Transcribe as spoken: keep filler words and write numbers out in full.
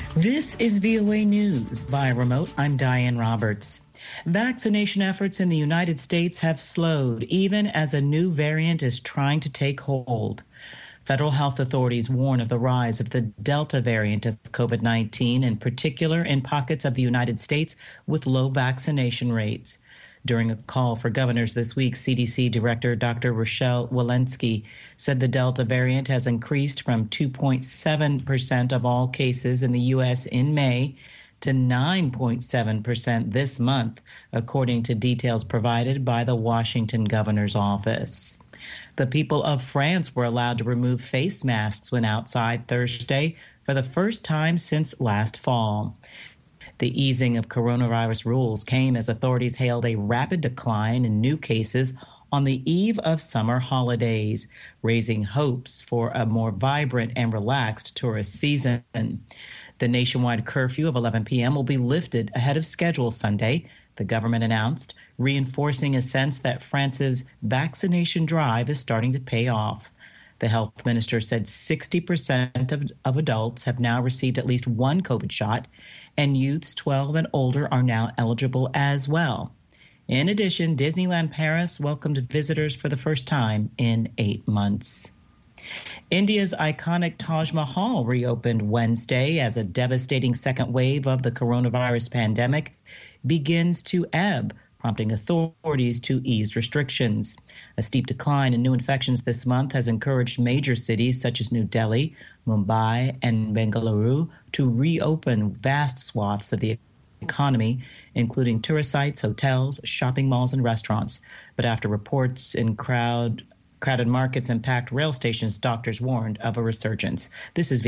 This is V O A News. By remote, I'm Diane Roberts. Vaccination efforts in the United States have slowed, even as a new variant is trying to take hold. Federal health authorities warn of the rise of the Delta variant of COVID nineteen, in particular in pockets of the United States with low vaccination rates. During a call for governors this week, C D C Director Doctor Rochelle Walensky said the Delta variant has increased from two point seven percent of all cases in the U S in May to nine point seven percent this month, according to details provided by the Washington governor's office. The people of France were allowed to remove face masks when outside Thursday for the first time since last fall. The easing of coronavirus rules came as authorities hailed a rapid decline in new cases on the eve of summer holidays, raising hopes for a more vibrant and relaxed tourist season. The nationwide curfew of eleven p.m. will be lifted ahead of schedule Sunday, the government announced, reinforcing a sense that France's vaccination drive is starting to pay off. The health minister said sixty percent of, of adults have now received at least one COVID shot, and youths twelve and older are now eligible as well. In addition, Disneyland Paris welcomed visitors for the first time in eight months. India's iconic Taj Mahal reopened Wednesday as a devastating second wave of the coronavirus pandemic begins to ebb, prompting authorities to ease restrictions. A steep decline in new infections this month has encouraged major cities such as New Delhi, Mumbai, and Bengaluru to reopen vast swaths of the economy, including tourist sites, hotels, shopping malls, and restaurants. But after reports in crowd, crowded markets and packed rail stations, doctors warned of a resurgence. This is